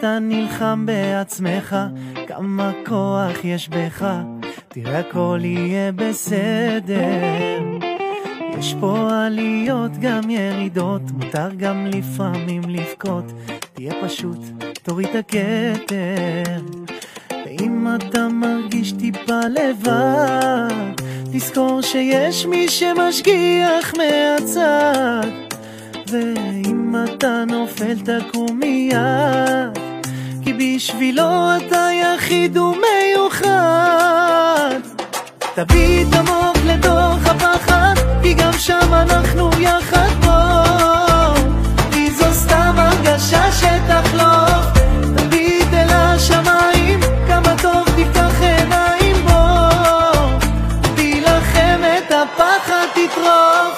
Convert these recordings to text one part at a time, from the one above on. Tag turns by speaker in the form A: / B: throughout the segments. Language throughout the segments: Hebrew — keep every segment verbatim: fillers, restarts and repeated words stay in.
A: אתה נלחם בעצמך, כמה כוח יש בך, תראה הכל יהיה בסדר. יש פה עליות גם ירידות, מותר גם לפעמים לבכות, תהיה פשוט, תוריד את הכתר. ואם אתה מרגיש טיפה לבד, תזכור שיש מי שמשגיח מהצד. ואם אתה נופל תקום מיד, כי בשבילו אתה יחיד ומיוחד. תביט עמוק לתוך הפחד, כי גם שם אנחנו יחד פה, כי זו סתם הרגשה שתחלוף. תביט אל השמיים, כמה טוב תפתח עיניים בו, תילחם את הפחד תטרוף.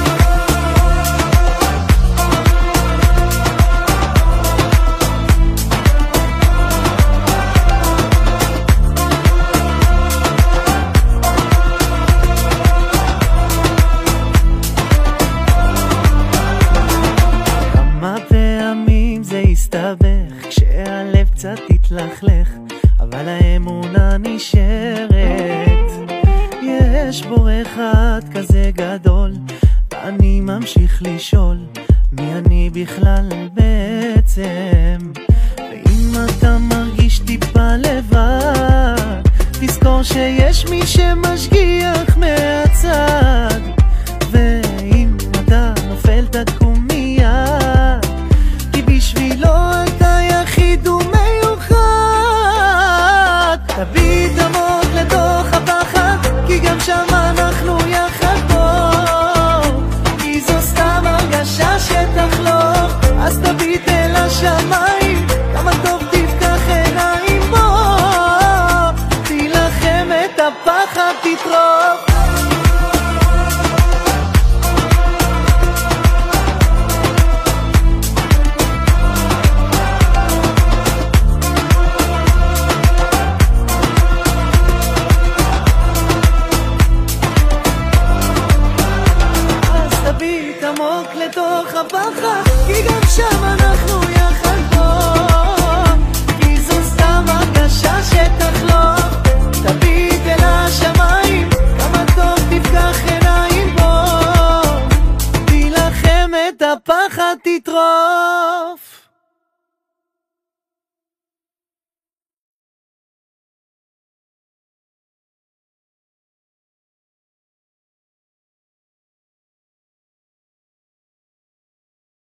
A: כשהלב קצת תתלכלך, אבל האמונה נשארת. יש בו אחד כזה גדול, ואני ממשיך לשאול, מי אני בכלל בעצם? ואם אתה מרגיש טיפה לבד, תזכור שיש מי שמשגיח מהצד. ואם אתה נופל תקום מיד, כי בשבילו אתה יחיד ומיוחד. תביט